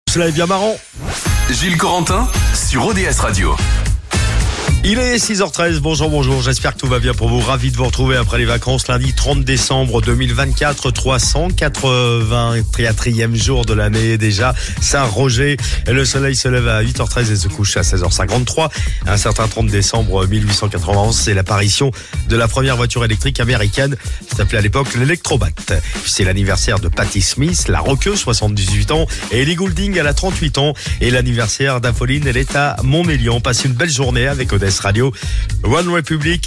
Cela est bien marrant. Gilles Corentin sur ODS Radio. Il est 6h13, bonjour, j'espère que tout va bien pour vous. Ravi de vous retrouver après les vacances, lundi 30 décembre 2024, 384e jour de l'année déjà. Saint-Roger, le soleil se lève à 8h13 et se couche à 16h53. Un certain 30 décembre 1891, c'est l'apparition de la première voiture électrique américaine. Ça s'appelait à l'époque l'Electrobat. C'est l'anniversaire de Patti Smith, la rockeuse, 78 ans, et Ellie Goulding, elle a 38 ans, et l'anniversaire d'Apolline, elle est à Montmélian. Passez une belle journée avec ODS Radio. One Republic.